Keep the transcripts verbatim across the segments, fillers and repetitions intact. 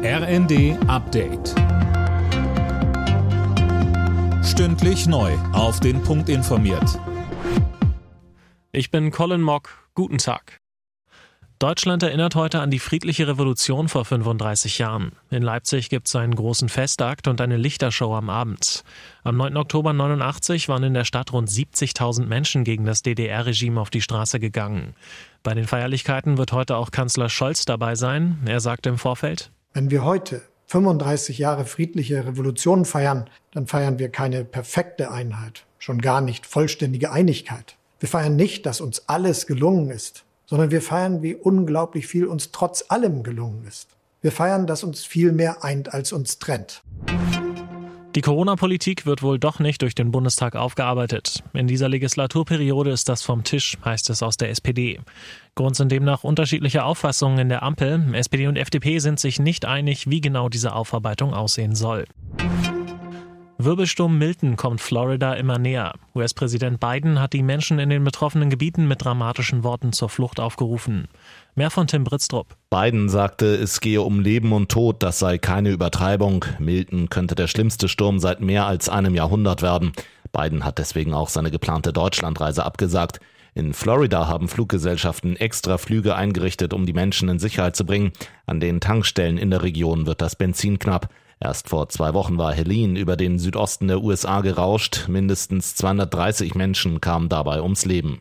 R N D Update. Stündlich neu auf den Punkt informiert. Ich bin Colin Mock. Guten Tag. Deutschland erinnert heute an die friedliche Revolution vor fünfunddreißig Jahren. In Leipzig gibt es einen großen Festakt und eine Lichtershow am Abend. Am neunten Oktober neunundachtzig waren in der Stadt rund siebzigtausend Menschen gegen das D D R-Regime auf die Straße gegangen. Bei den Feierlichkeiten wird heute auch Kanzler Scholz dabei sein. Er sagte im Vorfeld: Wenn wir heute fünfunddreißig Jahre friedliche Revolution feiern, dann feiern wir keine perfekte Einheit, schon gar nicht vollständige Einigkeit. Wir feiern nicht, dass uns alles gelungen ist, sondern wir feiern, wie unglaublich viel uns trotz allem gelungen ist. Wir feiern, dass uns viel mehr eint, als uns trennt. Die Corona-Politik wird wohl doch nicht durch den Bundestag aufgearbeitet. In dieser Legislaturperiode ist das vom Tisch, heißt es aus der S P D. Grund sind demnach unterschiedliche Auffassungen in der Ampel. S P D und F D P sind sich nicht einig, wie genau diese Aufarbeitung aussehen soll. Wirbelsturm Milton kommt Florida immer näher. U S-Präsident Biden hat die Menschen in den betroffenen Gebieten mit dramatischen Worten zur Flucht aufgerufen. Mehr von Tim Britztrup. Biden sagte, es gehe um Leben und Tod, das sei keine Übertreibung. Milton könnte der schlimmste Sturm seit mehr als einem Jahrhundert werden. Biden hat deswegen auch seine geplante Deutschlandreise abgesagt. In Florida haben Fluggesellschaften extra Flüge eingerichtet, um die Menschen in Sicherheit zu bringen. An den Tankstellen in der Region wird das Benzin knapp. Erst vor zwei Wochen war Helene über den Südosten der U S A gerauscht. Mindestens zweihundertdreißig Menschen kamen dabei ums Leben.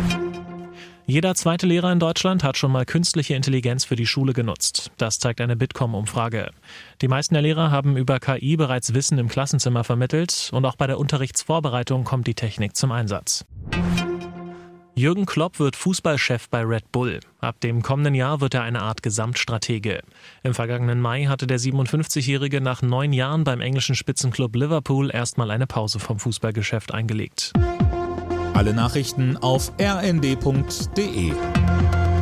Jeder zweite Lehrer in Deutschland hat schon mal künstliche Intelligenz für die Schule genutzt. Das zeigt eine Bitkom-Umfrage. Die meisten der Lehrer haben über K I bereits Wissen im Klassenzimmer vermittelt und auch bei der Unterrichtsvorbereitung kommt die Technik zum Einsatz. Jürgen Klopp wird Fußballchef bei Red Bull. Ab dem kommenden Jahr wird er eine Art Gesamtstratege. Im vergangenen Mai hatte der siebenundfünfzigjährige nach neun Jahren beim englischen Spitzenclub Liverpool erstmal eine Pause vom Fußballgeschäft eingelegt. Alle Nachrichten auf r n d punkt d e.